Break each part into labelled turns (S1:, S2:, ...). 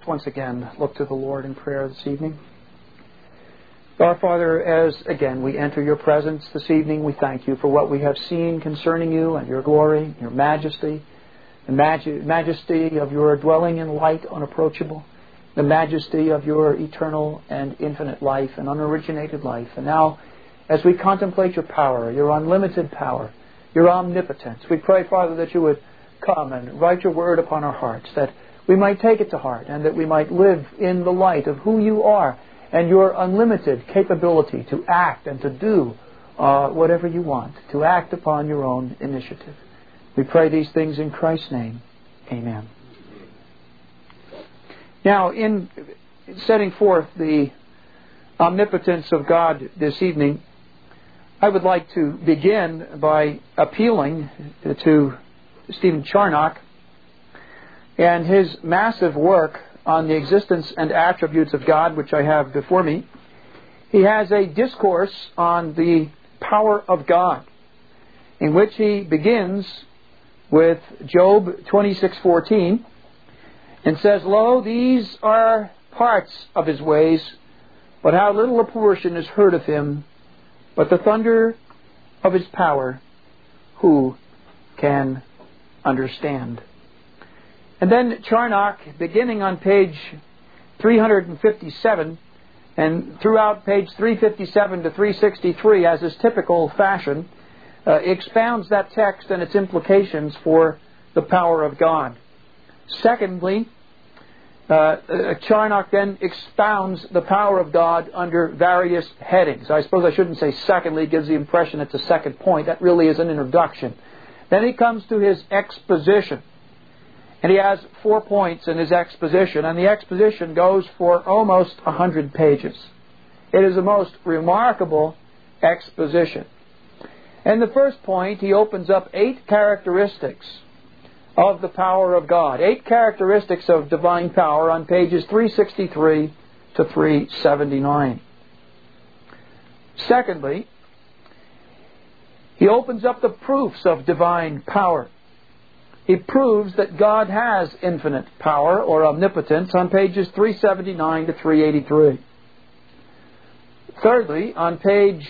S1: Once again, look to the Lord in prayer this evening. Our Father, as again we enter your presence this evening, we thank you for what we have seen concerning you and your glory, your majesty, the majesty of your dwelling in light unapproachable, the majesty of your eternal and infinite life and unoriginated life. And now, as we contemplate your power, your unlimited power, your omnipotence, we pray, Father, that you would come and write your word upon our hearts, that we might take it to heart and that we might live in the light of who you are and your unlimited capability to act and to do whatever you want, to act upon your own initiative. We pray these things in Christ's name. Amen. Now, in setting forth the omnipotence of God this evening, I would like to begin by appealing to Stephen Charnock and his massive work on the existence and attributes of God, which I have before me. He has a discourse on the power of God, in which he begins with Job 26:14 and says, "Lo, these are parts of his ways, but how little a portion is heard of him, but the thunder of his power, who can understand?" And then Charnock, beginning on page 357, and throughout page 357 to 363, as is typical fashion, expounds that text and its implications for the power of God. Secondly, Charnock then expounds the power of God under various headings. I suppose I shouldn't say secondly, it gives the impression it's a second point. That really is an introduction. Then he comes to his exposition. And he has 4 points in his exposition, and the exposition goes for almost 100 pages. It is a most remarkable exposition. In the first point, he opens up 8 characteristics of the power of God. 8 characteristics of divine power on pages 363 to 379. Secondly, he opens up the proofs of divine power. He proves that God has infinite power or omnipotence on pages 379 to 383. Thirdly, on pages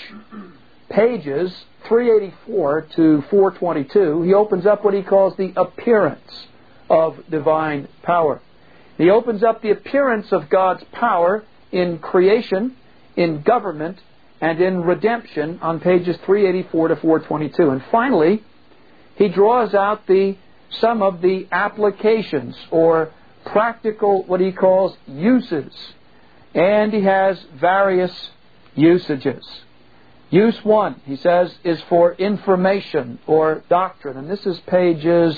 S1: 384 to 422, he opens up what he calls the appearance of divine power. He opens up the appearance of God's power in creation, in government, and in redemption on pages 384 to 422. And finally, he draws out some of the applications or practical, what he calls uses. And he has various usages. Use 1, he says, is for information or doctrine. And this is pages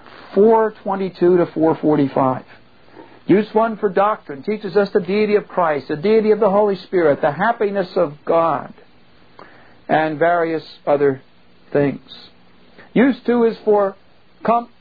S1: 422 to 445. Use 1 for doctrine teaches us the deity of Christ, the deity of the Holy Spirit, the happiness of God, and various other things. Use 2 is for comfort.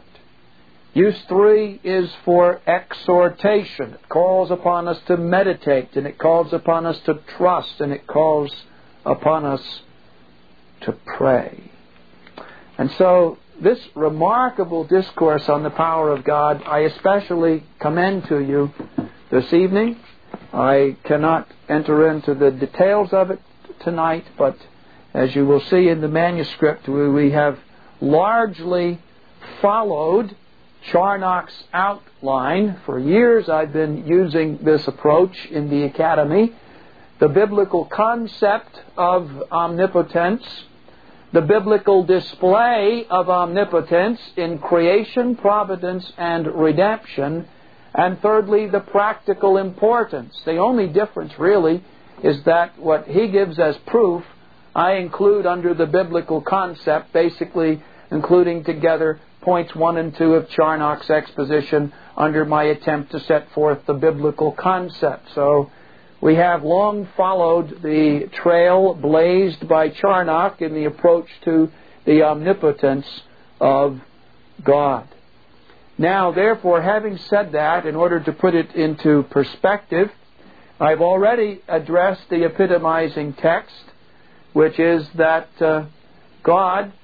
S1: Use 3 is for exhortation. It calls upon us to meditate, and it calls upon us to trust, and it calls upon us to pray. And so this remarkable discourse on the power of God, I especially commend to you this evening. I cannot enter into the details of it tonight, but as you will see in the manuscript, we have largely followed Charnock's outline. For years I've been using this approach in the Academy. The biblical concept of omnipotence, the biblical display of omnipotence in creation, providence, and redemption, and thirdly, the practical importance. The only difference really is that what he gives as proof, I include under the biblical concept, basically including together points 1 and 2 of Charnock's exposition under my attempt to set forth the biblical concept. So we have long followed the trail blazed by Charnock in the approach to the omnipotence of God. Now, therefore, having said that, in order to put it into perspective, I've already addressed the epitomizing text, which is that God,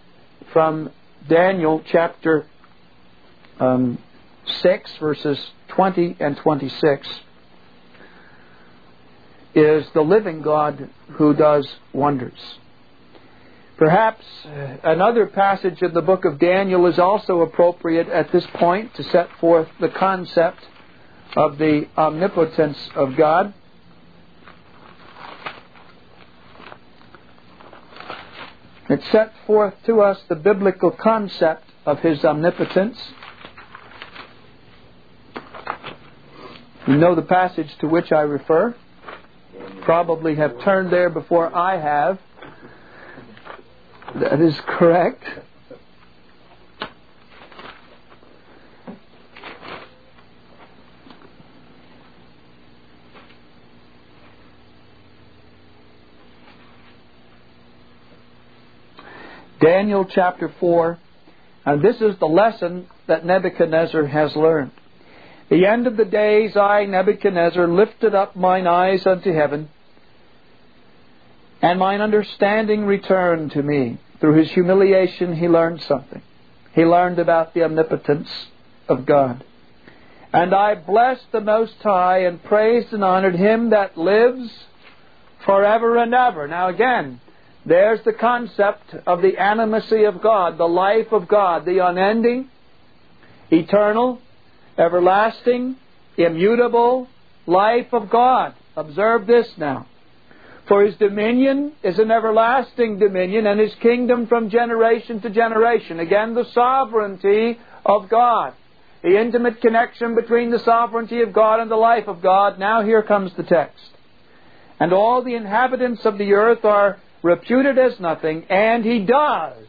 S1: from Daniel chapter 6, verses 20 and 26, is the living God who does wonders. Perhaps another passage in the book of Daniel is also appropriate at this point to set forth the concept of the omnipotence of God. It sets forth to us the biblical concept of His omnipotence. You know the passage to which I refer. Probably have turned there before I have. That is correct. Daniel chapter 4, and this is the lesson that Nebuchadnezzar has learned. The end of the days, I, Nebuchadnezzar, lifted up mine eyes unto heaven, and mine understanding returned to me. Through his humiliation he learned something. He learned about the omnipotence of God. And I blessed the Most High, and praised and honored Him that lives forever and ever. Now again, there's the concept of the animacy of God, the life of God, the unending, eternal, everlasting, immutable life of God. Observe this now. For His dominion is an everlasting dominion, and His kingdom from generation to generation. Again, the sovereignty of God. The intimate connection between the sovereignty of God and the life of God. Now here comes the text. And all the inhabitants of the earth are reputed as nothing, and He does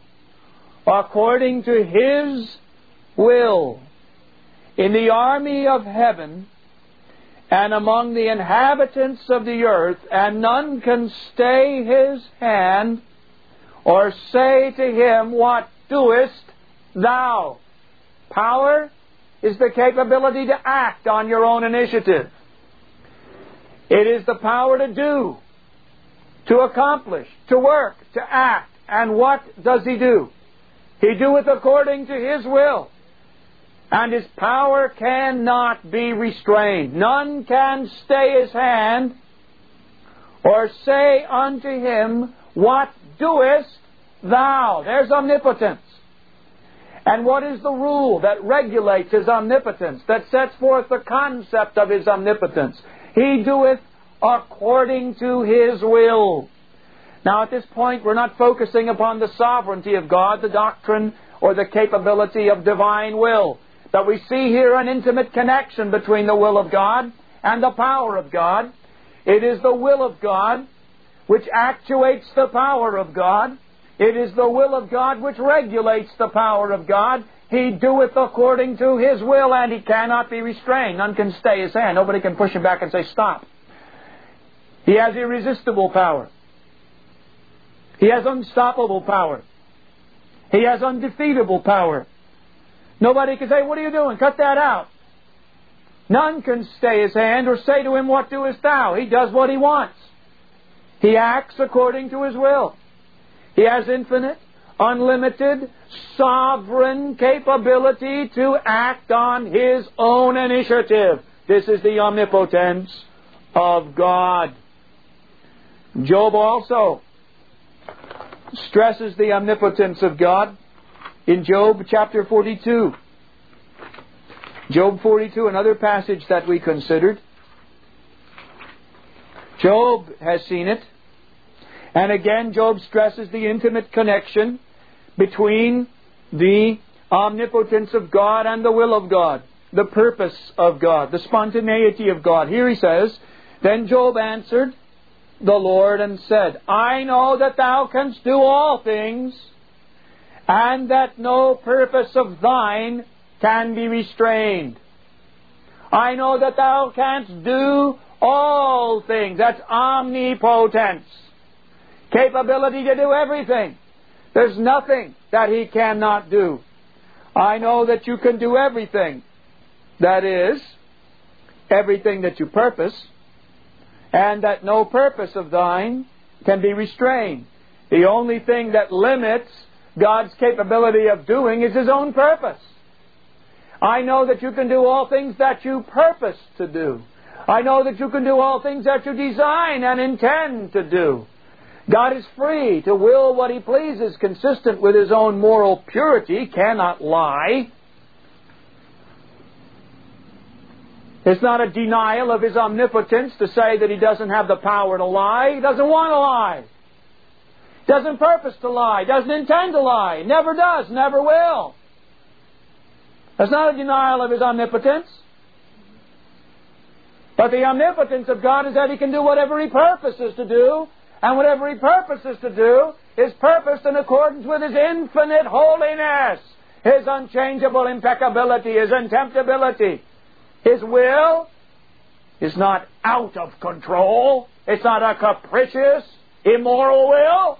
S1: according to His will in the army of heaven and among the inhabitants of the earth, and none can stay His hand or say to Him, What doest thou? Power is the capability to act on your own initiative. It is the power to do, to accomplish, to work, to act. And what does He do? He doeth according to His will. And His power cannot be restrained. None can stay His hand or say unto Him, What doest thou? There's omnipotence. And what is the rule that regulates His omnipotence, that sets forth the concept of His omnipotence? He doeth according to His will. Now at this point we're not focusing upon the sovereignty of God, the doctrine or the capability of divine will. But we see here an intimate connection between the will of God and the power of God. It is the will of God which actuates the power of God. It is the will of God which regulates the power of God. He doeth according to His will, and He cannot be restrained. None can stay His hand. Nobody can push Him back and say, Stop. He has irresistible power. He has unstoppable power. He has undefeatable power. Nobody can say, What are you doing? Cut that out. None can stay His hand or say to Him, What doest thou? He does what He wants. He acts according to His will. He has infinite, unlimited, sovereign capability to act on His own initiative. This is the omnipotence of God. Job also stresses the omnipotence of God in Job chapter 42. Job 42, another passage that we considered. Job has seen it. And again, Job stresses the intimate connection between the omnipotence of God and the will of God, the purpose of God, the spontaneity of God. Here he says, Then Job answered the Lord and said, I know that Thou canst do all things, and that no purpose of Thine can be restrained. I know that Thou canst do all things. That's omnipotence. Capability to do everything. There's nothing that He cannot do. I know that You can do everything. That is, everything that You purpose, and that no purpose of Thine can be restrained. The only thing that limits God's capability of doing is His own purpose. I know that you can do all things that you purpose to do. I know that you can do all things that you design and intend to do. God is free to will what He pleases, consistent with His own moral purity, cannot lie. It's not a denial of His omnipotence to say that He doesn't have the power to lie. He doesn't want to lie. Doesn't purpose to lie. Doesn't intend to lie. Never does. Never will. That's not a denial of His omnipotence. But the omnipotence of God is that He can do whatever He purposes to do. And whatever He purposes to do is purposed in accordance with His infinite holiness, His unchangeable impeccability, His intemptability. His will is not out of control. It's not a capricious, immoral will.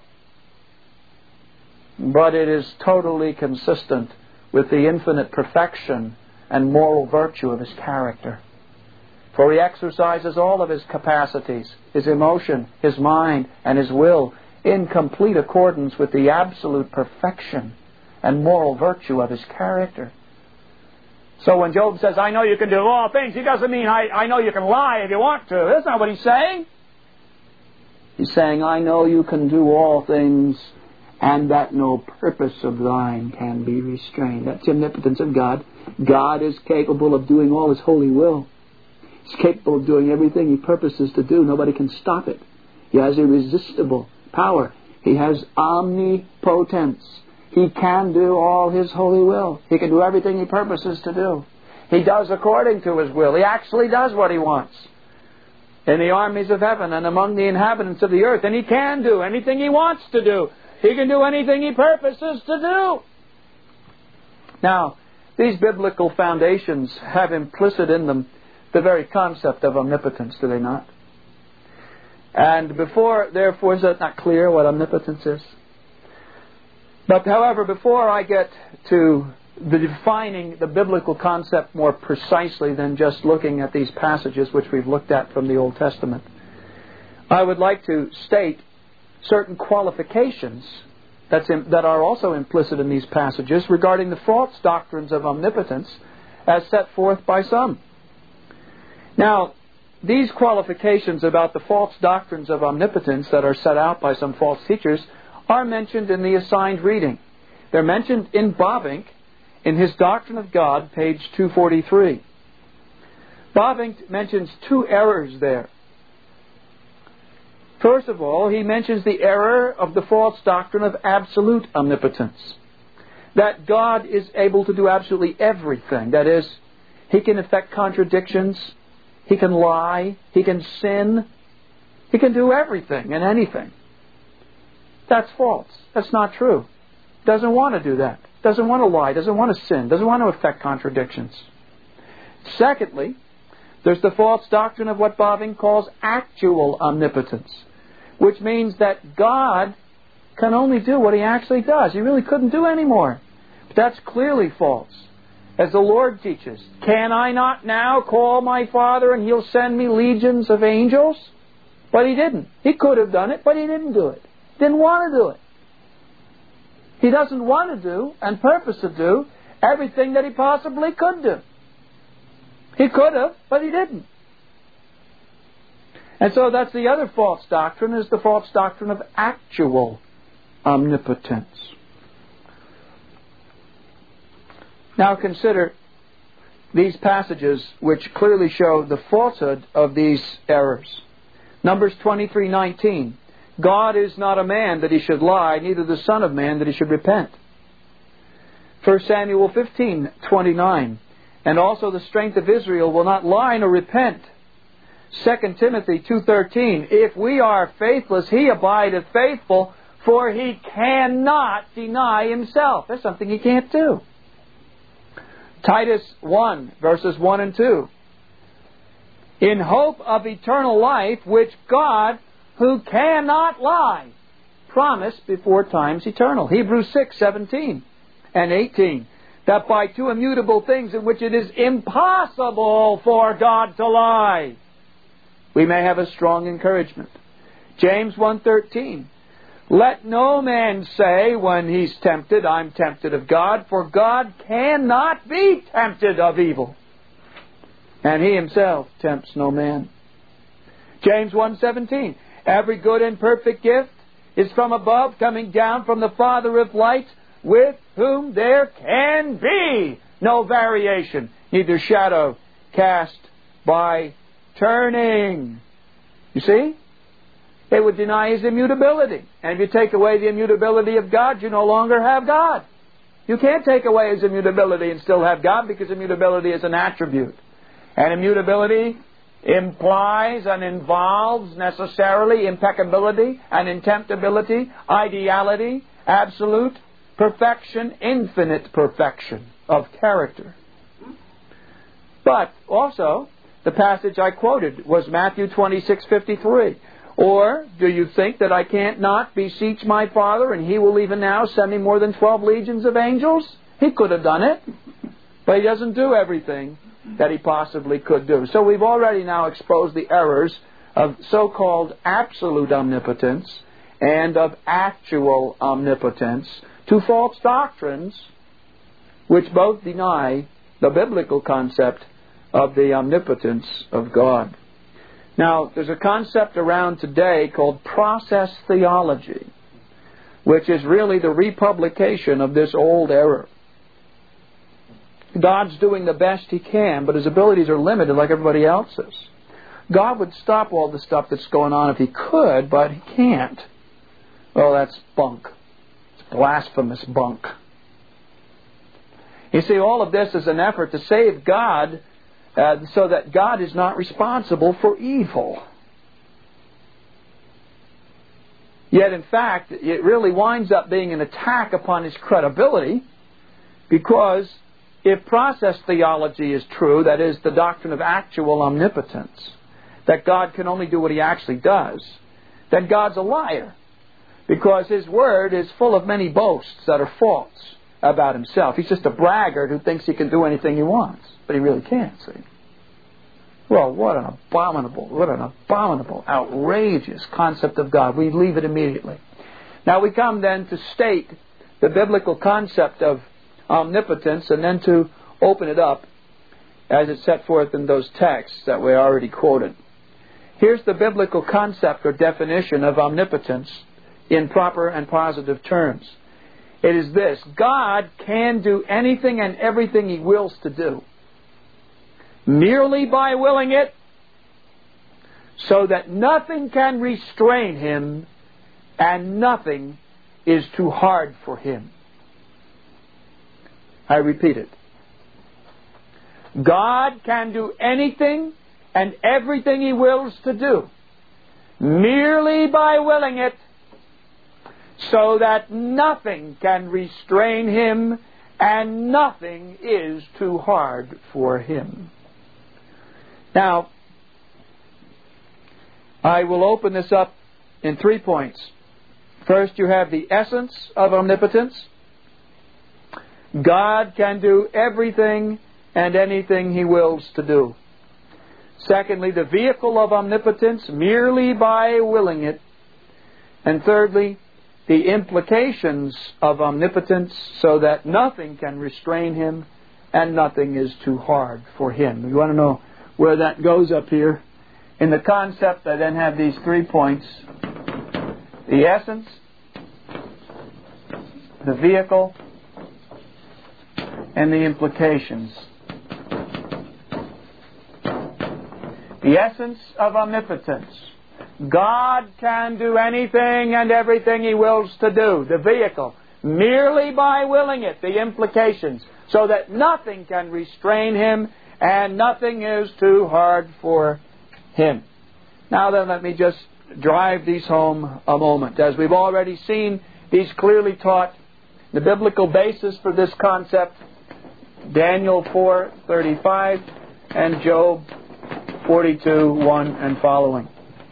S1: But it is totally consistent with the infinite perfection and moral virtue of His character. For He exercises all of His capacities, His emotion, His mind, and His will in complete accordance with the absolute perfection and moral virtue of His character. So when Job says, I know you can do all things, he doesn't mean, I know you can lie if you want to. That's not what he's saying. He's saying, I know you can do all things, and that no purpose of thine can be restrained. That's the omnipotence of God. God is capable of doing all His holy will. He's capable of doing everything He purposes to do. Nobody can stop it. He has irresistible power. He has omnipotence. He can do all His holy will. He can do everything He purposes to do. He does according to His will. He actually does what He wants in the armies of heaven and among the inhabitants of the earth. And He can do anything He wants to do. He can do anything He purposes to do. Now, these biblical foundations have implicit in them the very concept of omnipotence, do they not? And therefore, is that not clear what omnipotence is? But, however, before I get to the defining the biblical concept more precisely than just looking at these passages which we've looked at from the Old Testament, I would like to state certain qualifications that are also implicit in these passages regarding the false doctrines of omnipotence as set forth by some. Now, these qualifications about the false doctrines of omnipotence that are set out by some false teachers are mentioned in the assigned reading. They're mentioned in Bavinck in his Doctrine of God, page 243. Bavinck mentions two errors there. First of all, he mentions the error of the false doctrine of absolute omnipotence. That God is able to do absolutely everything. That is, He can effect contradictions, He can lie, He can sin, He can do everything and anything. That's false. That's not true. Doesn't want to do that. Doesn't want to lie. Doesn't want to sin. Doesn't want to effect contradictions. Secondly, there's the false doctrine of what Bavinck calls actual omnipotence, which means that God can only do what He actually does. He really couldn't do any more. But that's clearly false. As the Lord teaches, can I not now call my Father and He'll send me legions of angels? But He didn't. He could have done it, but He didn't do it. Didn't want to do it. He doesn't want to do and purpose to do everything that He possibly could do. He could have, but He didn't. And so that's the other false doctrine, is the false doctrine of actual omnipotence. Now consider these passages which clearly show the falsehood of these errors. Numbers 23:19. God is not a man that He should lie, neither the Son of Man that He should repent. 1 Samuel 15:29. And also the strength of Israel will not lie nor repent. 2 Timothy 2:13. If we are faithless, He abideth faithful, for He cannot deny Himself. There's something He can't do. Titus 1, verses 1 and 2. In hope of eternal life, which God, who cannot lie, promised before times eternal. Hebrews 6:17 and 18. That by two immutable things in which it is impossible for God to lie, we may have a strong encouragement. James 1:13. Let no man say when he's tempted, I'm tempted of God, for God cannot be tempted of evil. And He Himself tempts no man. James 1:17, every good and perfect gift is from above, coming down from the Father of lights, with whom there can be no variation, neither shadow cast by turning. You see? It would deny His immutability. And if you take away the immutability of God, you no longer have God. You can't take away His immutability and still have God, because immutability is an attribute. And immutability implies and involves necessarily impeccability and intemptability, ideality, absolute perfection, infinite perfection of character. But also, the passage I quoted was Matthew 26:53. Or do you think that I can't not beseech my Father, and He will even now send me more than 12 legions of angels? He could have done it, but He doesn't do everything that He possibly could do. So we've already now exposed the errors of so-called absolute omnipotence and of actual omnipotence, two false doctrines which both deny the biblical concept of the omnipotence of God. Now, there's a concept around today called process theology, which is really the republication of this old error. God's doing the best He can, but His abilities are limited like everybody else's. God would stop all the stuff that's going on if He could, but He can't. Well, that's bunk. It's blasphemous bunk. You see, all of this is an effort to save God so that God is not responsible for evil. Yet, in fact, it really winds up being an attack upon His credibility, because if process theology is true, that is, the doctrine of actual omnipotence, that God can only do what He actually does, then God's a liar, because His Word is full of many boasts that are false about Himself. He's just a braggart who thinks he can do anything he wants, but he really can't, see. Well, what an abominable, outrageous concept of God. We leave it immediately. Now we come then to state the biblical concept of omnipotence, and then to open it up as it's set forth in those texts that we already quoted. Here's the biblical concept or definition of omnipotence in proper and positive terms. It is this: God can do anything and everything He wills to do, merely by willing it, so that nothing can restrain Him and nothing is too hard for Him. I repeat it. God can do anything and everything He wills to do, merely by willing it, so that nothing can restrain Him and nothing is too hard for Him. Now, I will open this up in 3 points. First, you have the essence of omnipotence. God can do everything and anything He wills to do. Secondly, the vehicle of omnipotence, merely by willing it. And thirdly, the implications of omnipotence, so that nothing can restrain Him and nothing is too hard for Him. You want to know where that goes up here? In the concept, I then have these 3 points: the essence, the vehicle, and the implications. The essence of omnipotence. God can do anything and everything He wills to do. The vehicle, merely by willing it. The implications, so that nothing can restrain Him and nothing is too hard for Him. Now then, let me just drive these home a moment. As we've already seen, these clearly taught the biblical basis for this concept: Daniel 4:35 and Job 42:1 and following.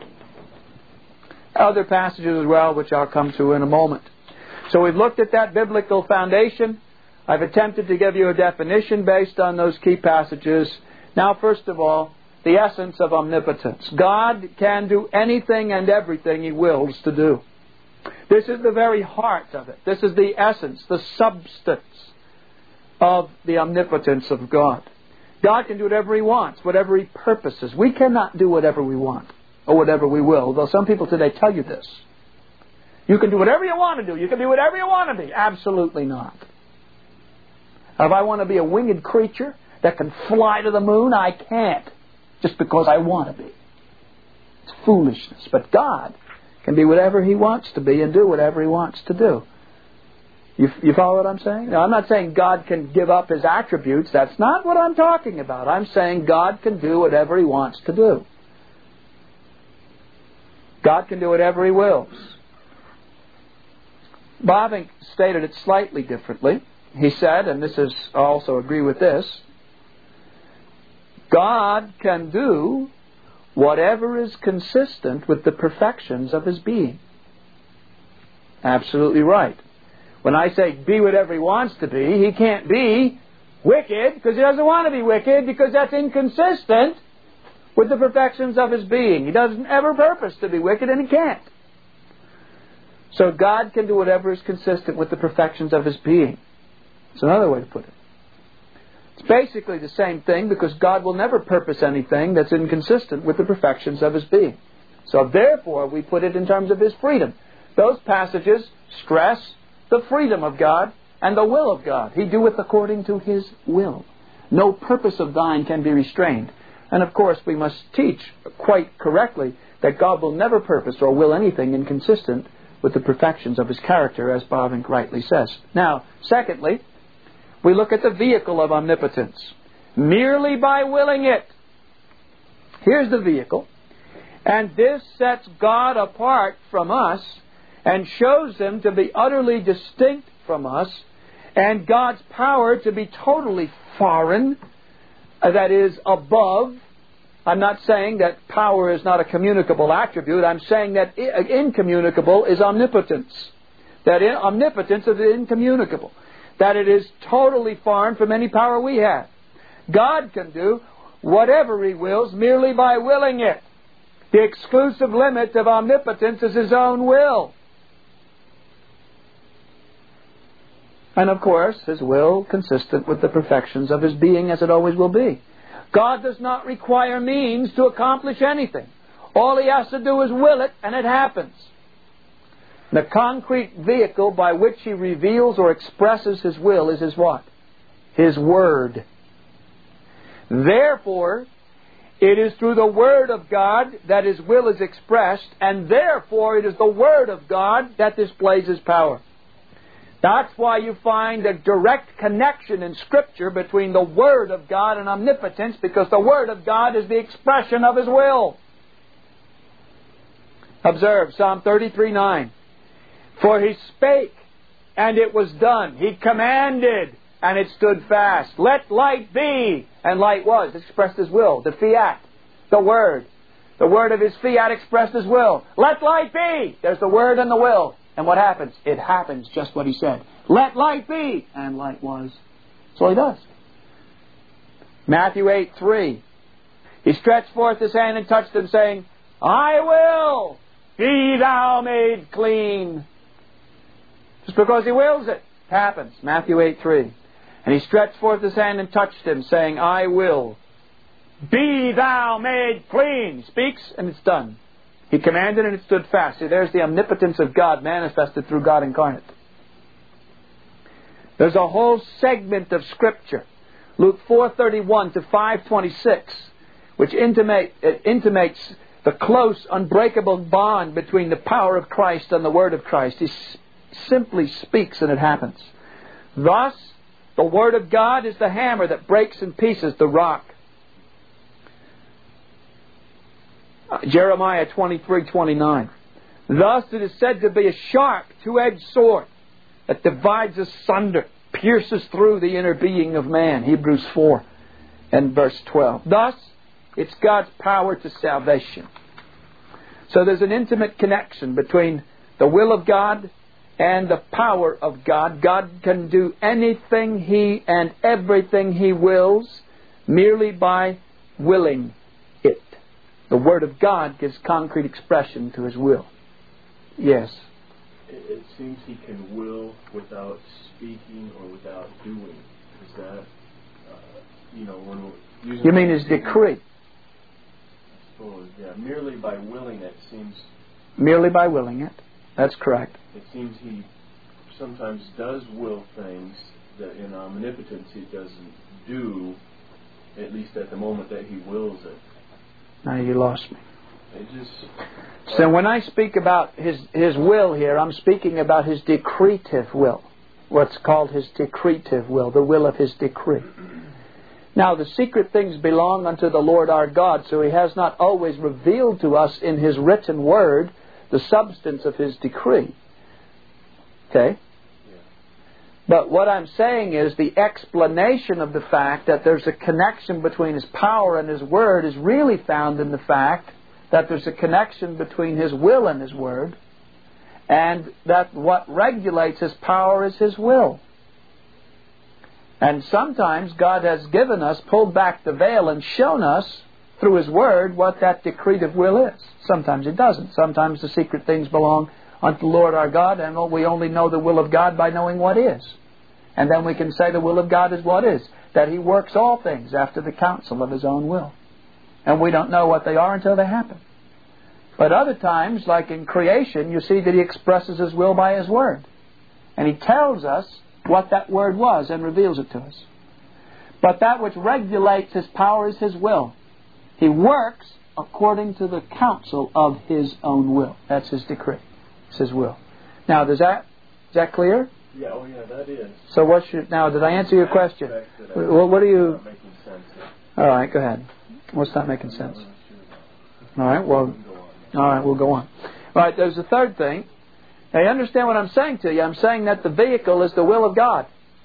S1: Other passages as well, which I'll come to in a moment. So we've looked at that biblical foundation. I've attempted to give you a definition based on those key passages. Now, first of all, the essence of omnipotence. God can do anything and everything He wills to do. This is the very heart of it. This is the essence, the substance of the omnipotence of God. God can do whatever He wants, whatever He purposes. We cannot do whatever we want or whatever we will, although some people today tell you this. You can do whatever you want to do. You can be whatever you want to be. Absolutely not. If I want to be a winged creature that can fly to the moon, I can't, just because I want to be. It's foolishness. But God can be whatever He wants to be and do whatever He wants to do. You follow what I'm saying? Now, I'm not saying God can give up His attributes. That's not what I'm talking about. I'm saying God can do whatever He wants to do. God can do whatever He wills. Bavinck stated it slightly differently. He said, and this is, I also agree with this, God can do whatever is consistent with the perfections of His being. Absolutely right. When I say be whatever He wants to be, He can't be wicked because He doesn't want to be wicked, because that's inconsistent with the perfections of His being. He doesn't ever purpose to be wicked, and He can't. So God can do whatever is consistent with the perfections of His being. It's another way to put it. It's basically the same thing, because God will never purpose anything that's inconsistent with the perfections of His being. So therefore, we put it in terms of His freedom. Those passages stress the freedom of God and the will of God. He doeth according to His will. No purpose of thine can be restrained. And of course, we must teach quite correctly that God will never purpose or will anything inconsistent with the perfections of His character, as Bavinck rightly says. Now, secondly, we look at the vehicle of omnipotence. Merely by willing it. Here's the vehicle. And this sets God apart from us and shows Him to be utterly distinct from us, and God's power to be totally foreign, that is, above. I'm not saying that power is not a communicable attribute. I'm saying that incommunicable is omnipotence. That omnipotence is incommunicable. That it is totally foreign from any power we have. God can do whatever He wills merely by willing it. The exclusive limit of omnipotence is His own will. And of course, His will consistent with the perfections of His being, as it always will be. God does not require means to accomplish anything. All He has to do is will it, and it happens. The concrete vehicle by which He reveals or expresses His will is His what? His Word. Therefore, it is through the Word of God that His will is expressed, and therefore it is the Word of God that displays His power. That's why you find a direct connection in Scripture between the Word of God and omnipotence, because the Word of God is the expression of His will. Observe Psalm 33:9. For He spake, and it was done. He commanded, and it stood fast. Let light be, and light was. It expressed His will. The fiat, the Word. The word of His fiat expressed His will. Let light be. There's the Word and the will. And what happens? It happens just what He said. Let light be. And light was. That's all He does. Matthew 8:3. He stretched forth His hand and touched him, saying, I will. Be thou made clean. Just because He wills it. It happens. Matthew 8:3. And He stretched forth His hand and touched him, saying, I will. Be thou made clean. He speaks and it's done. He commanded and it stood fast. See, there's the omnipotence of God manifested through God incarnate. There's a whole segment of Scripture, Luke 4:31 to 5:26, which intimates the close, unbreakable bond between the power of Christ and the Word of Christ. He simply speaks and it happens. Thus, the Word of God is the hammer that breaks in pieces the rock. Jeremiah 23:29. Thus it is said to be a sharp, two-edged sword that divides asunder, pierces through the inner being of man. Hebrews 4 and verse 12. Thus, it's God's power to salvation. So there's an intimate connection between the will of God and the power of God. God can do anything He and everything He wills merely by willing it. The Word of God gives concrete expression to His will. Yes.
S2: it seems he can will without speaking or without doing. Is that, when we're using...
S1: You mean his decree?
S2: I suppose, yeah. Merely by willing it seems...
S1: Merely by willing it. That's correct.
S2: It seems he sometimes does will things that in omnipotence he doesn't do, at least at the moment that he wills it.
S1: Now you lost me.
S2: It just...
S1: So when I speak about his will here, I'm speaking about his decretive will. What's called his decretive will, the will of his decree. Now the secret things belong unto the Lord our God, so he has not always revealed to us in his written word the substance of his decree. Okay?
S2: Yeah.
S1: But what I'm saying is the explanation of the fact that there's a connection between his power and his word is really found in the fact that there's a connection between his will and his word, and that what regulates his power is his will. And sometimes God has given us, pulled back the veil and shown us through his word what that decretive will is. Sometimes it doesn't. Sometimes the secret things belong unto the Lord our God, and we only know the will of God by knowing what is. And then we can say the will of God is what is, that he works all things after the counsel of his own will. And we don't know what they are until they happen. But other times, like in creation, you see that he expresses his will by his word. And he tells us what that word was and reveals it to us. But that which regulates his power is his will. He works according to the counsel of his own will. That's his decree. It's his will. Now, is that clear?
S2: Yeah, that is.
S1: So now, did I answer your question? Well, what do you...
S2: Not making sense.
S1: All right, go ahead. What's not making sense? All right, well... All right, we'll go on. All right, there's a third thing. Now, you understand what I'm saying to you? I'm saying that the vehicle is the will of God.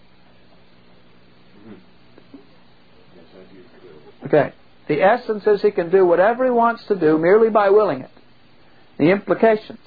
S1: Okay. The essence is he can do whatever he wants to do merely by willing it. The implications.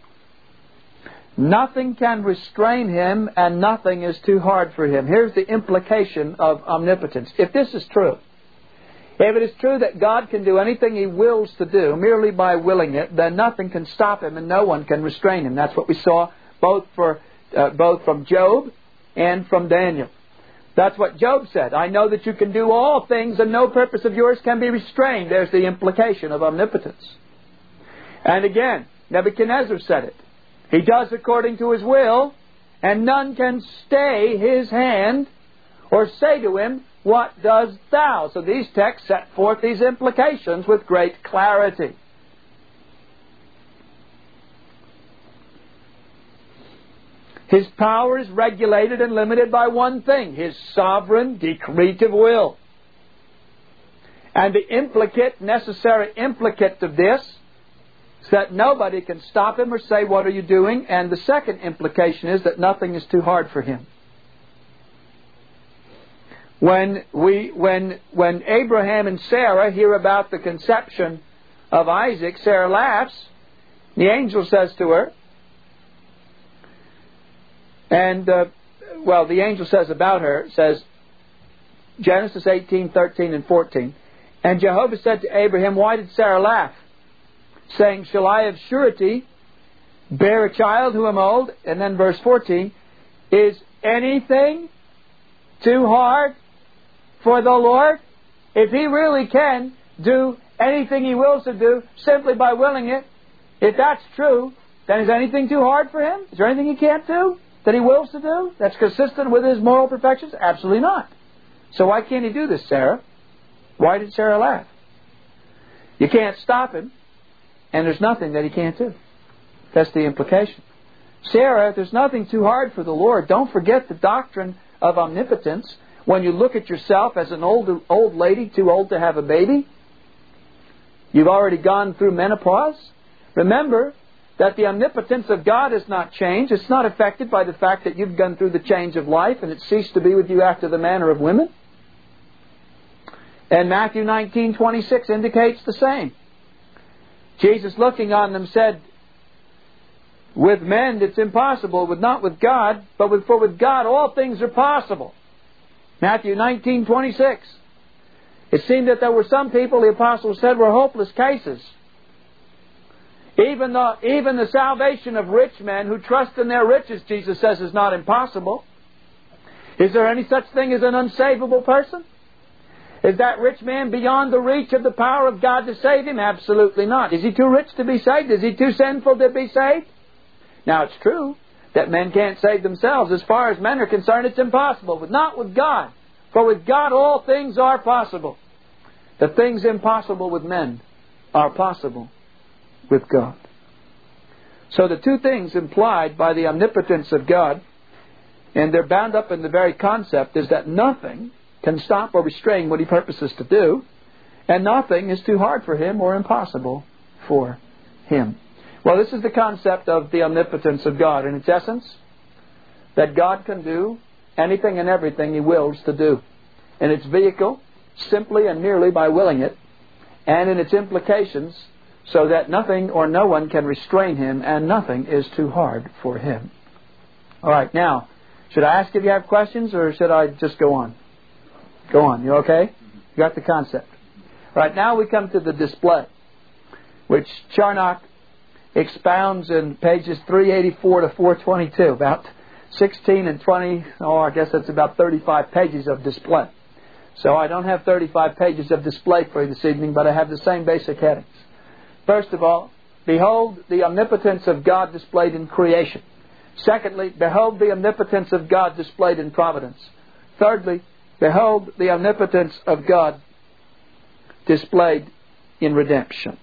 S1: Nothing can restrain him and nothing is too hard for him. Here's the implication of omnipotence. If this is true, if it is true that God can do anything he wills to do merely by willing it, then nothing can stop him and no one can restrain him. That's what we saw both from Job and from Daniel. That's what Job said. I know that you can do all things and no purpose of yours can be restrained. There's the implication of omnipotence. And again, Nebuchadnezzar said it. He does according to his will, and none can stay his hand or say to him, what dost thou? So these texts set forth these implications with great clarity. His power is regulated and limited by one thing, his sovereign decretive will. And the necessary implicate of this is that nobody can stop him or say, what are you doing? And the second implication is that nothing is too hard for him. When Abraham and Sarah hear about the conception of Isaac, Sarah laughs. The angel says to her, and the angel says about her, says Genesis 18:13 and 14. And Jehovah said to Abraham, why did Sarah laugh? Saying, shall I of surety bear a child who am old? And then verse 14, is anything too hard for the Lord? If he really can do anything he wills to do simply by willing it, if that's true, then is anything too hard for him? Is there anything he can't do that he wills to do that's consistent with his moral perfections? Absolutely not. So why can't he do this, Sarah? Why did Sarah laugh? You can't stop him, and there's nothing that he can't do. That's the implication. Sarah, there's nothing too hard for the Lord. Don't forget the doctrine of omnipotence. When you look at yourself as an old lady, too old to have a baby, you've already gone through menopause. Remember that the omnipotence of God has not changed. It's not affected by the fact that you've gone through the change of life and it ceased to be with you after the manner of women. And Matthew 19:26 indicates the same. Jesus, looking on them, said, with men it's impossible, not with God, for with God all things are possible. Matthew 19:26. It seemed that there were some people, the apostles said, were hopeless cases. Even the salvation of rich men who trust in their riches, Jesus says, is not impossible. Is there any such thing as an unsavable person? Is that rich man beyond the reach of the power of God to save him? Absolutely not. Is he too rich to be saved? Is he too sinful to be saved? Now, it's true that men can't save themselves. As far as men are concerned, it's impossible, but not with God. For with God, all things are possible. The things impossible with men are possible with God. So the two things implied by the omnipotence of God, and they're bound up in the very concept, is that nothing can stop or restrain what He purposes to do, and nothing is too hard for Him or impossible for Him. Well, this is the concept of the omnipotence of God. In its essence, that God can do anything and everything He wills to do. In its vehicle, simply and merely by willing it, and in its implications, so that nothing or no one can restrain Him, and nothing is too hard for Him. All right, now, should I ask if you have questions, or should I just go on? Go on, you okay? You got the concept. All right, now we come to the display, which Charnock expounds in pages 384 to 422, about 16 and 20, I guess that's about 35 pages of display. So I don't have 35 pages of display for you this evening, but I have the same basic headings. First of all, behold the omnipotence of God displayed in creation. Secondly, behold the omnipotence of God displayed in providence. Thirdly, behold the omnipotence of God displayed in redemption.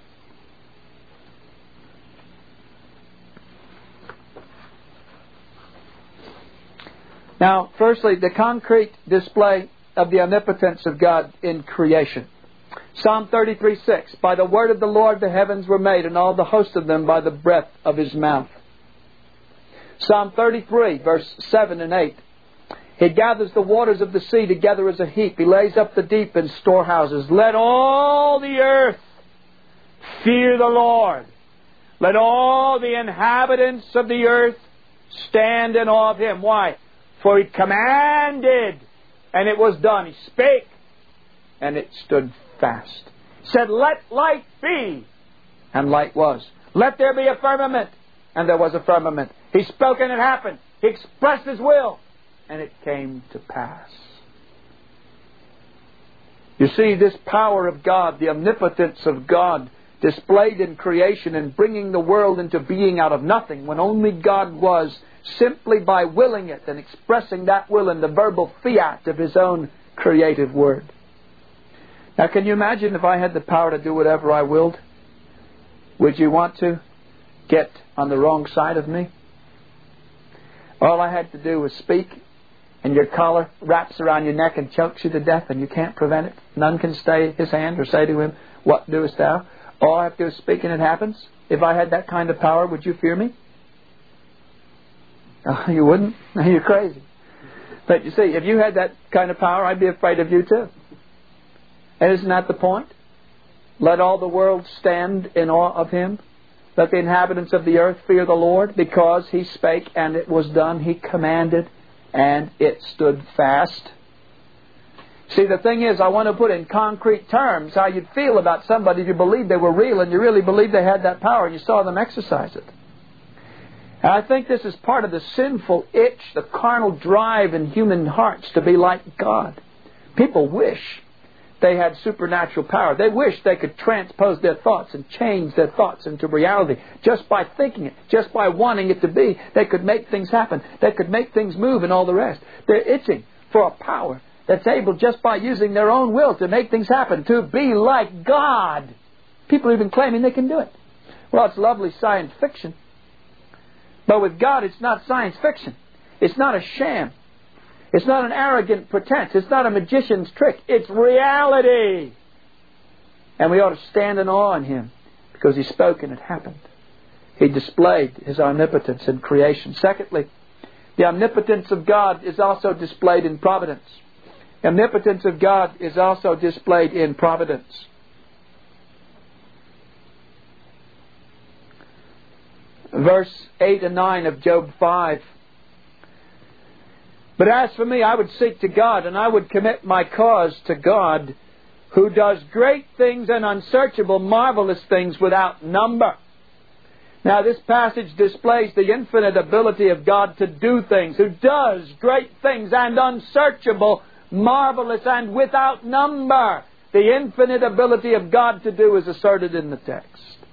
S1: Now, firstly, the concrete display of the omnipotence of God in creation. Psalm 33:6, by the word of the Lord the heavens were made, and all the host of them by the breath of His mouth. Psalm 33, verse 7 and 8, He gathers the waters of the sea together as a heap. He lays up the deep in storehouses. Let all the earth fear the Lord. Let all the inhabitants of the earth stand in awe of Him. Why? For He commanded, and it was done. He spake, and it stood fast. He said, let light be, and light was. Let there be a firmament, and there was a firmament. He spoke, and it happened. He expressed His will, and it came to pass. You see, this power of God, the omnipotence of God, displayed in creation and bringing the world into being out of nothing, when only God was, simply by willing it and expressing that will in the verbal fiat of His own creative word. Now, can you imagine if I had the power to do whatever I willed? Would you want to get on the wrong side of me? All I had to do was speak, and your collar wraps around your neck and chokes you to death, and you can't prevent it. None can stay His hand or say to Him, what doest thou? All I have to do is speak, and it happens. If I had that kind of power, would you fear me? Oh, you wouldn't? You're crazy. But you see, if you had that kind of power, I'd be afraid of you too. And isn't that the point? Let all the world stand in awe of Him. Let the inhabitants of the earth fear the Lord, because He spake and it was done. He commanded and it stood fast. See, the thing is, I want to put in concrete terms how you'd feel about somebody if you believed they were real and you really believed they had that power and you saw them exercise it. And I think this is part of the sinful itch, the carnal drive in human hearts to be like God. People wish they had supernatural power. They wish they could transpose their thoughts and change their thoughts into reality. Just by thinking it, just by wanting it to be, they could make things happen. They could make things move and all the rest. They're itching for a power that's able, just by using their own will, to make things happen, to be like God. People are even claiming they can do it. Well, it's lovely science fiction. But with God, it's not science fiction. It's not a sham. It's not an arrogant pretense. It's not a magician's trick. It's reality. And we ought to stand in awe in Him, because He spoke and it happened. He displayed His omnipotence in creation. Secondly, the omnipotence of God is also displayed in providence. The omnipotence of God is also displayed in providence. Verse 8 and 9 of Job 5. But as for me, I would seek to God, and I would commit my cause to God, who does great things and unsearchable, marvelous things without number. Now this passage displays the infinite ability of God to do things, who does great things and unsearchable, marvelous and without number. The infinite ability of God to do is asserted in the text.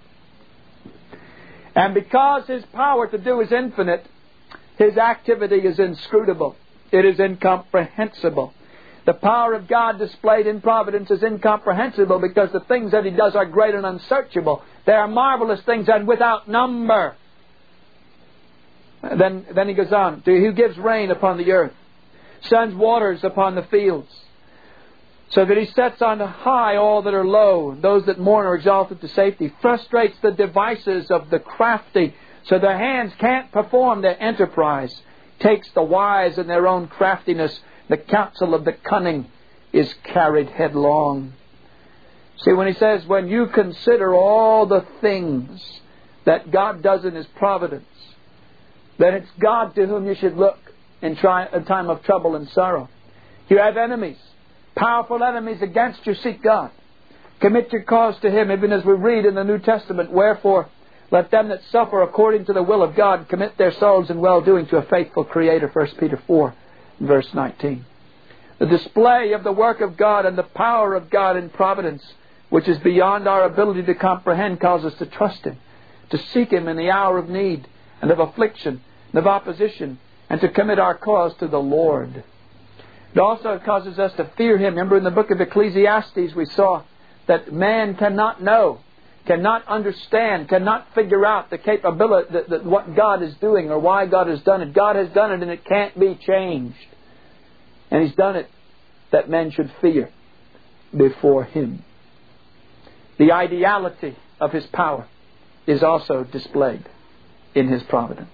S1: And because His power to do is infinite, His activity is inscrutable. It is incomprehensible. The power of God displayed in providence is incomprehensible because the things that He does are great and unsearchable. They are marvelous things and without number. Then He goes on. Who gives rain upon the earth, sends waters upon the fields, so that He sets on high all that are low. Those that mourn are exalted to safety. Frustrates the devices of the crafty, so their hands can't perform their enterprise. Takes the wise in their own craftiness. The counsel of the cunning is carried headlong. See, when He says, when you consider all the things that God does in His providence, then it's God to whom you should look in time of trouble and sorrow. You have enemies, powerful enemies against you, seek God. Commit your cause to Him, even as we read in the New Testament, wherefore let them that suffer according to the will of God commit their souls in well-doing to a faithful Creator. 1 Peter 4, verse 19. The display of the work of God and the power of God in providence, which is beyond our ability to comprehend, calls us to trust Him, to seek Him in the hour of need and of affliction and of opposition, and to commit our cause to the Lord. It also causes us to fear Him. Remember in the book of Ecclesiastes we saw that man cannot know, cannot understand, cannot figure out the capability, that what God is doing or why God has done it. God has done it and it can't be changed. And He's done it that men should fear before Him. The ideality of His power is also displayed in His providence.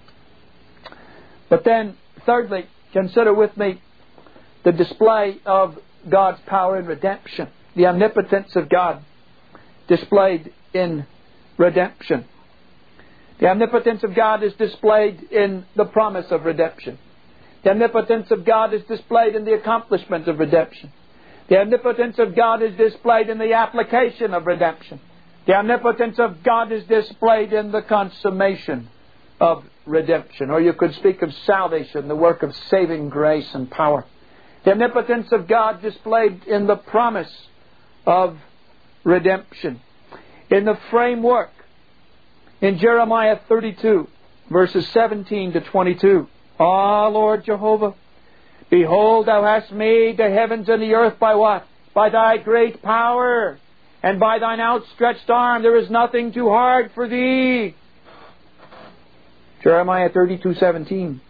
S1: But then, thirdly, consider with me the display of God's power in redemption. The omnipotence of God displayed in redemption. The omnipotence of God is displayed in the promise of redemption. The omnipotence of God is displayed in the accomplishment of redemption. The omnipotence of God is displayed in the application of redemption. The omnipotence of God is displayed in the consummation of redemption. Or you could speak of salvation, the work of saving grace and power. The omnipotence of God displayed in the promise of redemption. In the framework in Jeremiah 32, verses 17 to 22. Ah, Lord Jehovah, behold, Thou hast made the heavens and the earth by what? By Thy great power, and by Thine outstretched arm. There is nothing too hard for Thee. Jeremiah 32:17.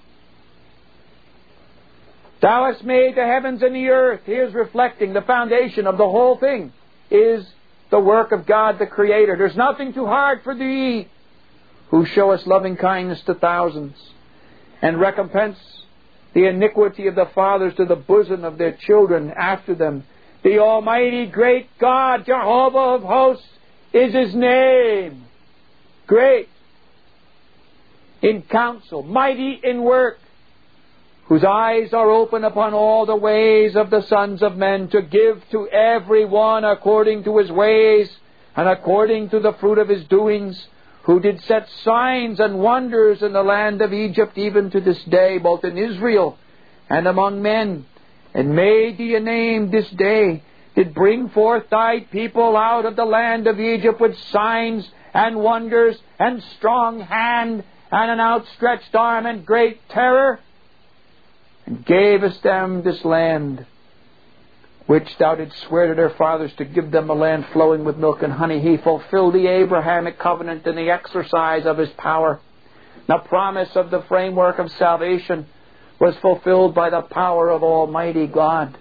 S1: Thou hast made the heavens and the earth. Here's reflecting the foundation of the whole thing is the work of God the Creator. There's nothing too hard for Thee, who showest loving kindness to thousands, and recompense the iniquity of the fathers to the bosom of their children after them. The Almighty great God, Jehovah of hosts, is His name. Great in counsel, mighty in work, whose eyes are open upon all the ways of the sons of men, to give to every one according to his ways and according to the fruit of his doings, who did set signs and wonders in the land of Egypt, even to this day, both in Israel and among men, and made Thee a name this day, did bring forth Thy people out of the land of Egypt with signs and wonders and strong hand and an outstretched arm and great terror, and gavest them this land, which Thou didst swear to their fathers to give them, a land flowing with milk and honey. He fulfilled the Abrahamic covenant in the exercise of His power. The promise of the framework of salvation was fulfilled by the power of Almighty God.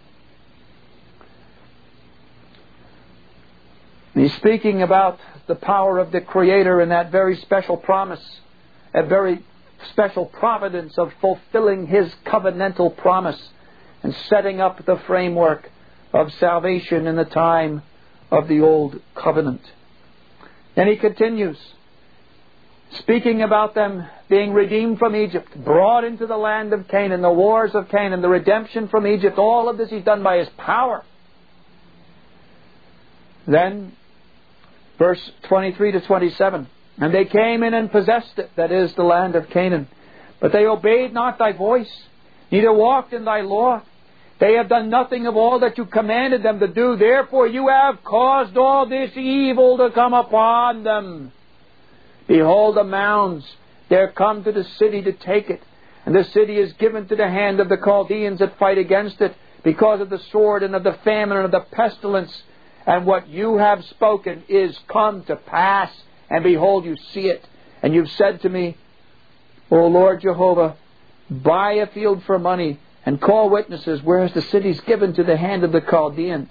S1: And He's speaking about the power of the Creator in that very special promise, a very special providence of fulfilling His covenantal promise and setting up the framework of salvation in the time of the Old Covenant. And He continues, speaking about them being redeemed from Egypt, brought into the land of Canaan, the wars of Canaan, the redemption from Egypt. All of this He's done by His power. Then, verse 23 to 27. And they came in and possessed it, that is, the land of Canaan. But they obeyed not thy voice, neither walked in thy law. They have done nothing of all that you commanded them to do. Therefore you have caused all this evil to come upon them. Behold the mounds, they are come to the city to take it. And the city is given to the hand of the Chaldeans that fight against it, because of the sword and of the famine and of the pestilence. And what you have spoken is come to pass. And behold, you see it. And you've said to me, O Lord Jehovah, buy a field for money, and call witnesses, whereas the city is given to the hand of the Chaldeans.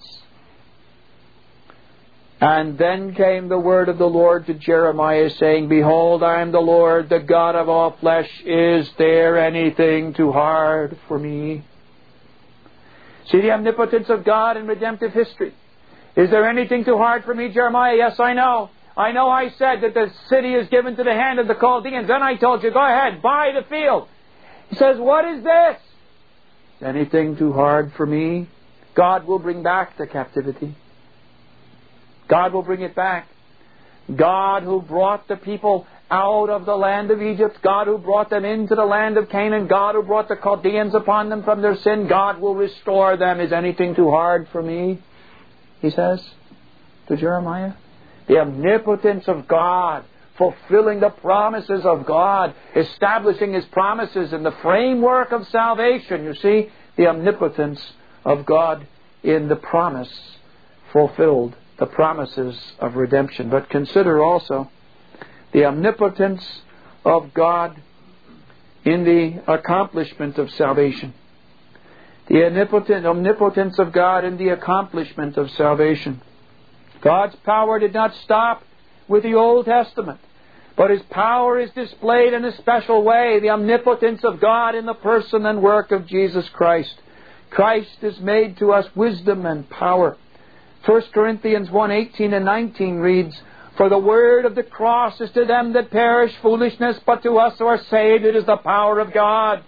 S1: And then came the word of the Lord to Jeremiah, saying, Behold, I am the Lord, the God of all flesh. Is there anything too hard for me? See the omnipotence of God in redemptive history. Is there anything too hard for me, Jeremiah? Yes, I know. I said that the city is given to the hand of the Chaldeans. Then I told you, go ahead, buy the field. He says, what is this? Is anything too hard for me? God will bring back the captivity. God will bring it back. God who brought the people out of the land of Egypt, God who brought them into the land of Canaan, God who brought the Chaldeans upon them from their sin, God will restore them. Is anything too hard for me? He says to Jeremiah. The omnipotence of God, fulfilling the promises of God, establishing His promises in the framework of salvation. You see, the omnipotence of God in the promise fulfilled, the promises of redemption. But consider also the omnipotence of God in the accomplishment of salvation. The omnipotence of God in the accomplishment of salvation. God's power did not stop with the Old Testament, but His power is displayed in a special way. The omnipotence of God in the person and work of Jesus Christ. Christ is made to us wisdom and power. 1 Corinthians 1:18 and 19 reads, For the word of the cross is to them that perish foolishness, but to us who are saved it is the power of God.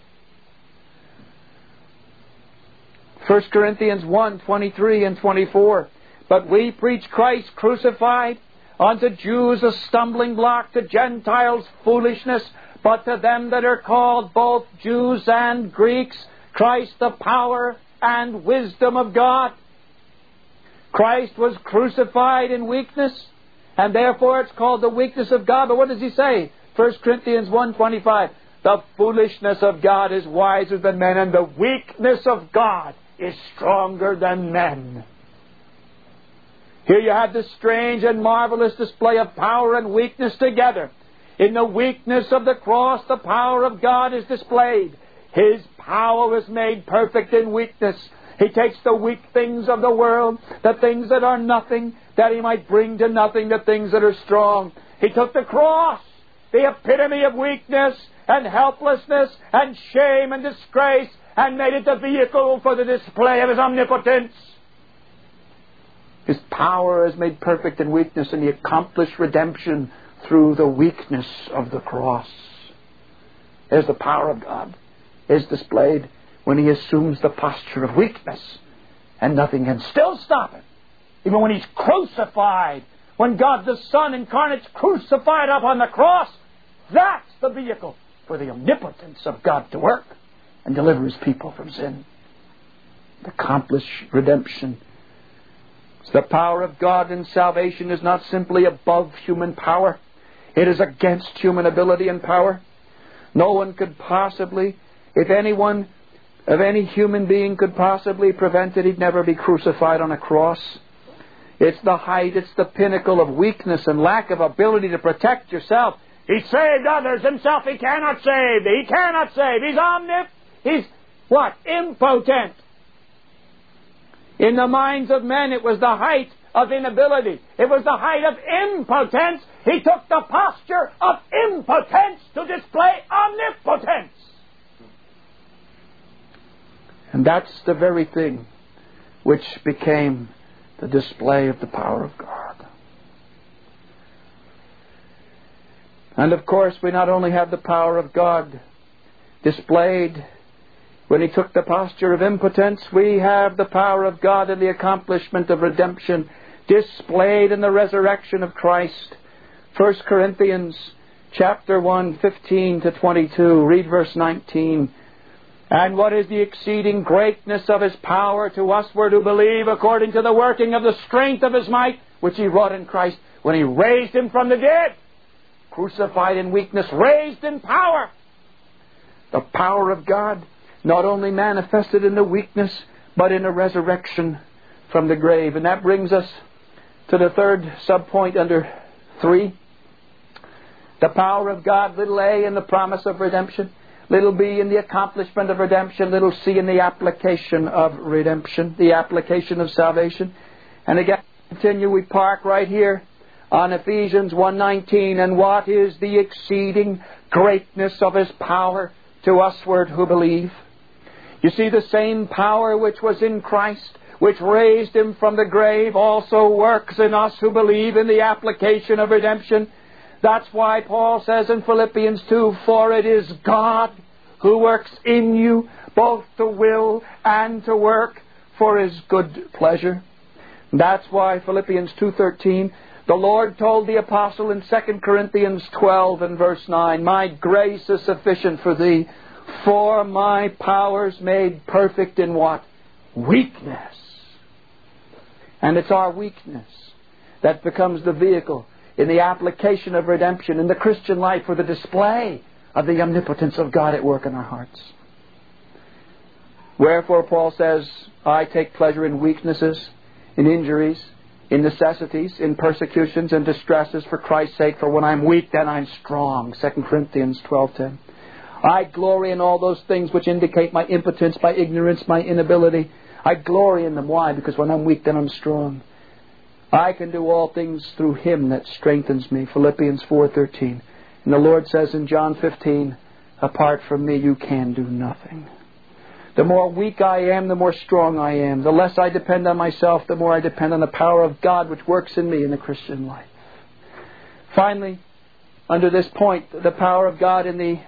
S1: 1 Corinthians 1:23 and 24. But we preach Christ crucified, unto Jews a stumbling block, to Gentiles foolishness, but to them that are called, both Jews and Greeks, Christ the power and wisdom of God. Christ was crucified in weakness, and therefore it's called the weakness of God. But what does he say? 1 Corinthians 1:25. The foolishness of God is wiser than men, and the weakness of God is stronger than men. Here you have this strange and marvelous display of power and weakness together. In the weakness of the cross, the power of God is displayed. His power was made perfect in weakness. He takes the weak things of the world, the things that are nothing, that He might bring to nothing the things that are strong. He took the cross, the epitome of weakness and helplessness and shame and disgrace, and made it the vehicle for the display of His omnipotence. His power is made perfect in weakness, and He accomplished redemption through the weakness of the cross. There's the power of God is displayed when He assumes the posture of weakness, and nothing can still stop Him. Even when He's crucified, when God the Son incarnate is crucified up on the cross, that's the vehicle for the omnipotence of God to work and deliver His people from sin. Accomplish redemption. The power of God in salvation is not simply above human power. It is against human ability and power. No one could possibly, if any human being could possibly prevent it, he'd never be crucified on a cross. It's the height, it's the pinnacle of weakness and lack of ability to protect yourself. He saved others, Himself He cannot save. He cannot save. He's what? Impotent. In the minds of men, it was the height of inability. It was the height of impotence. He took the posture of impotence to display omnipotence. And that's the very thing which became the display of the power of God. And of course, we not only have the power of God displayed when He took the posture of impotence, we have the power of God in the accomplishment of redemption displayed in the resurrection of Christ. 1 Corinthians chapter 1, 15 to 22. Read verse 19. And what is the exceeding greatness of His power to usward who believe, according to the working of the strength of His might, which He wrought in Christ when He raised Him from the dead, crucified in weakness, raised in power. The power of God not only manifested in the weakness, but in a resurrection from the grave. And that brings us to the third subpoint under 3. The power of God, little a, in the promise of redemption. Little b, in the accomplishment of redemption. Little c, in the application of redemption. The application of salvation. And again, continue, we park right here on Ephesians 1:19. And what is the exceeding greatness of His power to usward who believe? You see, the same power which was in Christ, which raised Him from the grave, also works in us who believe in the application of redemption. That's why Paul says in Philippians 2, for it is God who works in you both to will and to work for His good pleasure. That's why Philippians 2:13, the Lord told the apostle in 2 Corinthians 12 and verse 9, my grace is sufficient for thee, for my power is made perfect in what? Weakness. And it's our weakness that becomes the vehicle in the application of redemption in the Christian life for the display of the omnipotence of God at work in our hearts. Wherefore Paul says, I take pleasure in weaknesses, in injuries, in necessities, in persecutions and distresses for Christ's sake, for when I'm weak, then I'm strong. 2 Corinthians 12:10. I glory in all those things which indicate my impotence, my ignorance, my inability. I glory in them. Why? Because when I'm weak, then I'm strong. I can do all things through Him that strengthens me. Philippians 4:13. And the Lord says in John 15, apart from me, you can do nothing. The more weak I am, the more strong I am. The less I depend on myself, the more I depend on the power of God which works in me in the Christian life. Finally, under this point, the power of God in the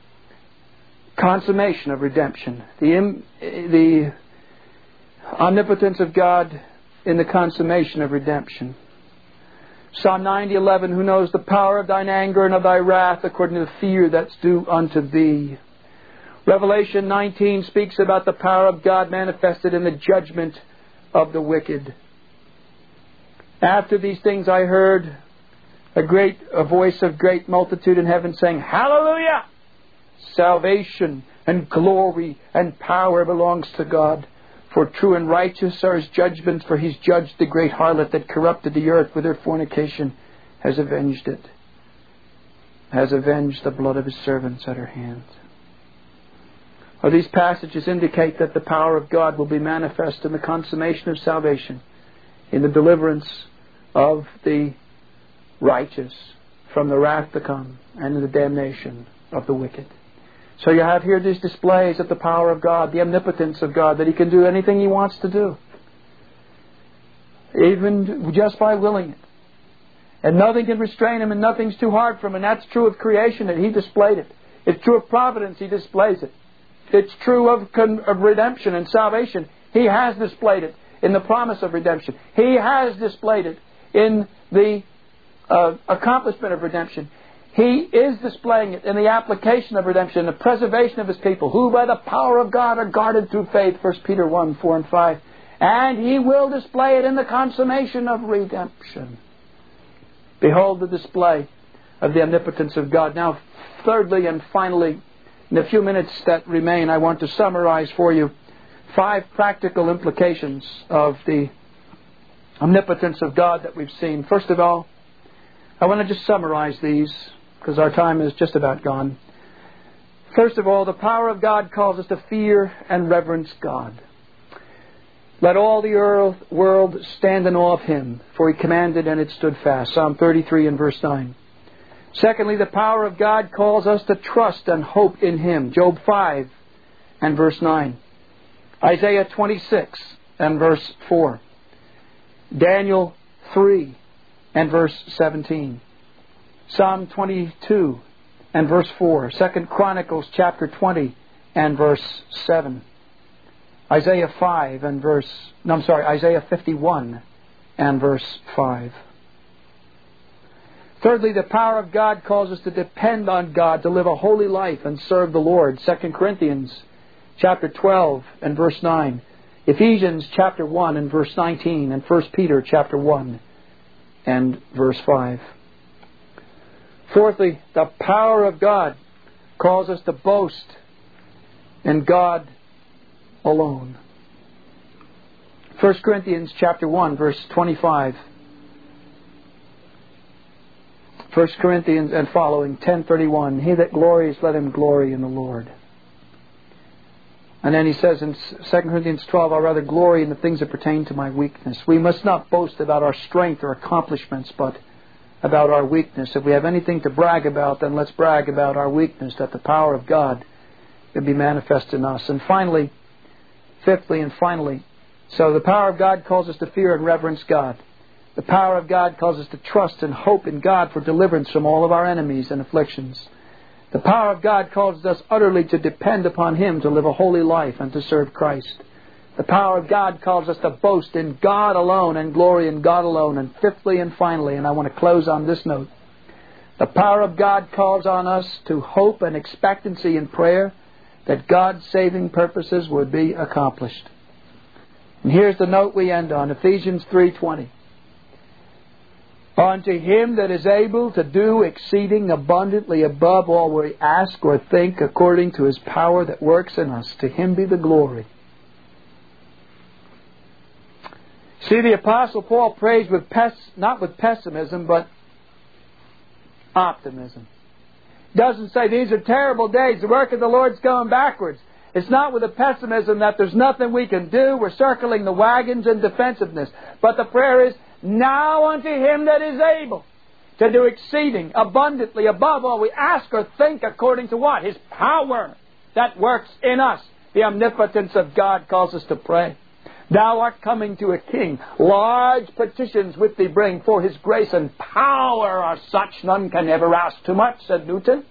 S1: consummation of redemption. The omnipotence of God in the consummation of redemption. Psalm 90:11, who knows the power of thine anger and of thy wrath according to the fear that's due unto thee. Revelation 19 speaks about the power of God manifested in the judgment of the wicked. After these things I heard a voice of great multitude in heaven saying, Hallelujah! Salvation and glory and power belongs to God. For true and righteous are His judgments, for He's judged the great harlot that corrupted the earth with her fornication, has avenged it, has avenged the blood of His servants at her hand. Well, these passages indicate that the power of God will be manifest in the consummation of salvation, in the deliverance of the righteous from the wrath to come, and in the damnation of the wicked. So you have here these displays of the power of God, the omnipotence of God, that He can do anything He wants to do, even just by willing it. And nothing can restrain Him, and nothing's too hard for Him. And that's true of creation, that He displayed it. It's true of providence, He displays it. It's true of redemption and salvation. He has displayed it in the promise of redemption. He has displayed it in the accomplishment of redemption. He is displaying it in the application of redemption, the preservation of His people, who by the power of God are guarded through faith, 1 Peter 1, 4 and 5. And He will display it in the consummation of redemption. Behold the display of the omnipotence of God. Now, thirdly and finally, in the few minutes that remain, I want to summarize for you 5 practical implications of the omnipotence of God that we've seen. First of all, I want to just summarize these, because our time is just about gone. First of all, the power of God calls us to fear and reverence God. Let all the world stand in awe of Him, for He commanded and it stood fast. Psalm 33 and verse 9. Secondly, the power of God calls us to trust and hope in Him. Job 5 and verse 9. Isaiah 26 and verse 4. Daniel 3 and verse 17. Psalm 22 and verse 4. 2 Chronicles chapter 20 and verse 7. Isaiah 51 and verse 5. Thirdly, the power of God calls us to depend on God, to live a holy life and serve the Lord. 2 Corinthians chapter 12 and verse 9. Ephesians chapter 1 and verse 19. And 1 Peter chapter 1 and verse 5. Fourthly, the power of God calls us to boast in God alone. 1 Corinthians chapter 1 verse 25. 1 Corinthians and following, 10:31, he that glories, let him glory in the Lord. And then he says in 2 Corinthians 12, I'll rather glory in the things that pertain to my weakness. We must not boast about our strength or accomplishments, but about our weakness. If we have anything to brag about, then let's brag about our weakness, that the power of God can be manifest in us. And finally, fifthly and finally, so the power of God calls us to fear and reverence God. The power of God calls us to trust and hope in God for deliverance from all of our enemies and afflictions. The power of God calls us utterly to depend upon Him to live a holy life and to serve Christ. The power of God calls us to boast in God alone and glory in God alone. And fifthly and finally, and I want to close on this note, the power of God calls on us to hope and expectancy in prayer that God's saving purposes would be accomplished. And here's the note we end on, Ephesians 3:20. Unto Him that is able to do exceeding abundantly above all we ask or think, according to His power that works in us, to Him be the glory. See, the Apostle Paul prays with not with pessimism, but optimism. Doesn't say these are terrible days, the work of the Lord's going backwards. It's not with a pessimism that there's nothing we can do, we're circling the wagons in defensiveness. But the prayer is, now unto Him that is able to do exceeding abundantly above all we ask or think, according to what? His power that works in us. The omnipotence of God calls us to pray. Thou art coming to a king. Large petitions with thee bring, for His grace and power are such none can ever ask too much, said Newton.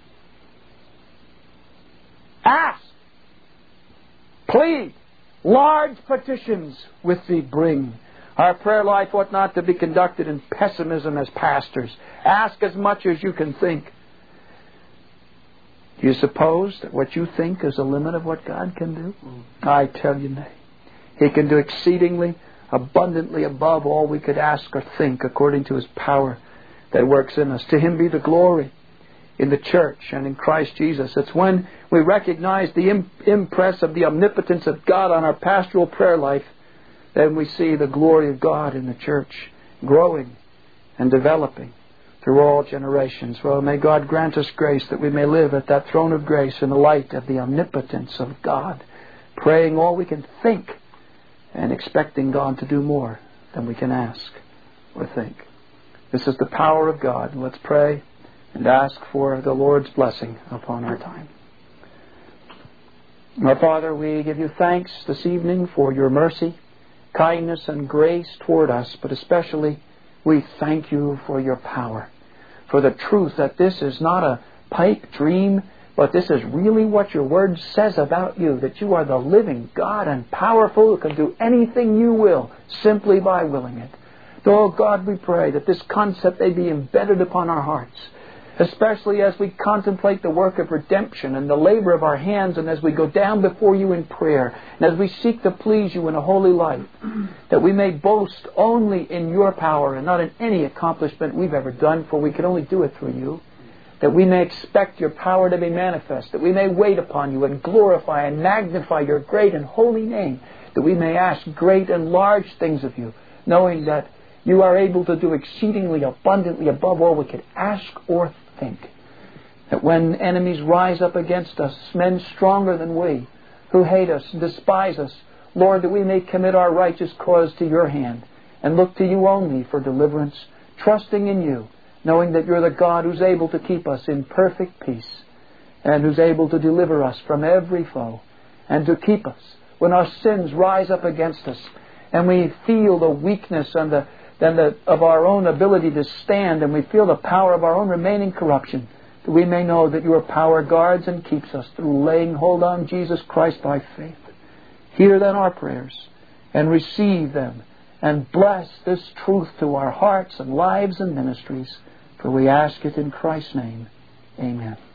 S1: Ask. Plead. Large petitions with thee bring. Our prayer life ought not to be conducted in pessimism as pastors. Ask as much as you can think. Do you suppose that what you think is the limit of what God can do? I tell you nay. He can do exceedingly abundantly above all we could ask or think, according to His power that works in us. To Him be the glory in the church and in Christ Jesus. It's when we recognize the impress of the omnipotence of God on our pastoral prayer life, then we see the glory of God in the church growing and developing through all generations. Well, may God grant us grace that we may live at that throne of grace in the light of the omnipotence of God, praying all we can think and expecting God to do more than we can ask or think. This is the power of God. Let's pray and ask for the Lord's blessing upon our time. Our Father, we give you thanks this evening for your mercy, kindness and grace toward us, but especially we thank you for your power, for the truth that this is not a pipe dream, but this is really what your Word says about you, that you are the living God and powerful, who can do anything you will, simply by willing it. Oh God, we pray that this concept may be embedded upon our hearts, especially as we contemplate the work of redemption and the labor of our hands, and as we go down before you in prayer, and as we seek to please you in a holy life, that we may boast only in your power and not in any accomplishment we've ever done, for we can only do it through you. That we may expect your power to be manifest, that we may wait upon you and glorify and magnify your great and holy name, that we may ask great and large things of you, knowing that you are able to do exceedingly abundantly above all we could ask or think. That when enemies rise up against us, men stronger than we, who hate us and despise us, Lord, that we may commit our righteous cause to your hand and look to you only for deliverance, trusting in you, knowing that you're the God who's able to keep us in perfect peace and who's able to deliver us from every foe and to keep us when our sins rise up against us and we feel the weakness and of our own ability to stand, and we feel the power of our own remaining corruption, that we may know that your power guards and keeps us through laying hold on Jesus Christ by faith. Hear then our prayers and receive them and bless this truth to our hearts and lives and ministries. For we ask it in Christ's name. Amen.